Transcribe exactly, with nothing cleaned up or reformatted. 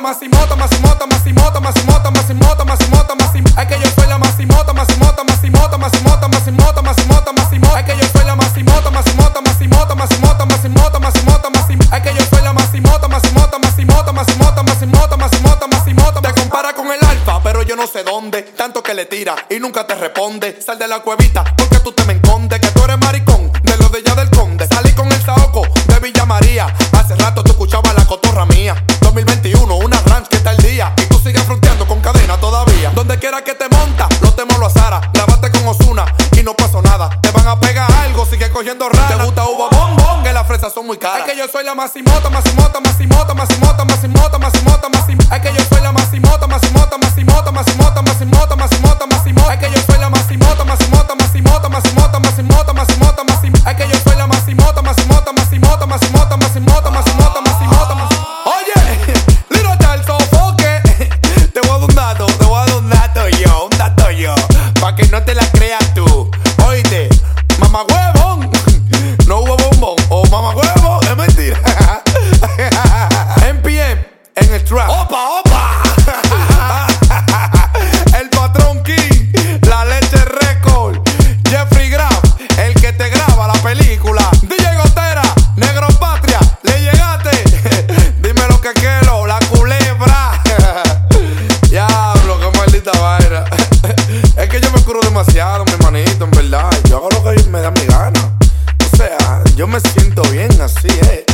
Massimota, Massimota, Massimota, Massimota, Massimota, Massimota, Massimota. Es que yo soy la Massimota, Massimota, Massimota, Massimota, Massimota, Massimota, Massimota. Es que yo soy la Massimota, Massimota, Massimota, Massimota, Massimota, Massimota, Massimota. Es que yo soy la Massimota, Massimota, Massimota, Massimota, Massimota, Massimota, Massimota. Te compara con el alfa, pero yo no sé dónde. Tanto que le tira y nunca te responde. Sal de la cuevita porque tú te me escondes. Que tú eres maricón, de lo de ya del conde. Salí con el saoco de Villa María. Hace rato tú escuchabas la cotorra mía. dos mil veintiuno, una ranch que está el día. Y tú sigues fronteando con cadena todavía. Donde quiera que te monta, los temos lo azara. Lavaste con Ozuna y no pasó nada. Te van a pegar algo, sigue cogiendo rara. Te gusta uva bombón, que las fresas son muy caras. Es que yo soy la Massimota, Massimota, Massimota, Massimota, Massimota, Massimota, Massimota. Es que yo soy la Massimota, Massimota, Massimota, Massimota, Massimota, Massimota, Massimota. Es que yo soy la Massimota, Massimota, Massimota, Massimota, Massimota, Massimota, Massimota. Es que yo soy la Massimota, Massimota, Massimota, Massimota, Massimota, Massimota, Massimota, Massimota. Oye, Little Charles, sofoque. Te voy a dar un dato, te voy a dar un dato yo, un dato yo. Pa' que no te la creas tú. Oíste, mamá huevón. No hubo bombón. O mamá huevón, es mentira. M P M en el trap. ¡Opa, opa! El patrón King, la leche record. Jeffrey Graf, el que te graba la película. D J Gotera, Negro Patria, le llegaste. Dime lo que quiero, la culebra. Diablo, qué maldita vaina. Es que yo me curo demasiado, mi hermanito, en verdad. Yo hago lo que me da mi gana. O sea, yo me siento bien así, eh.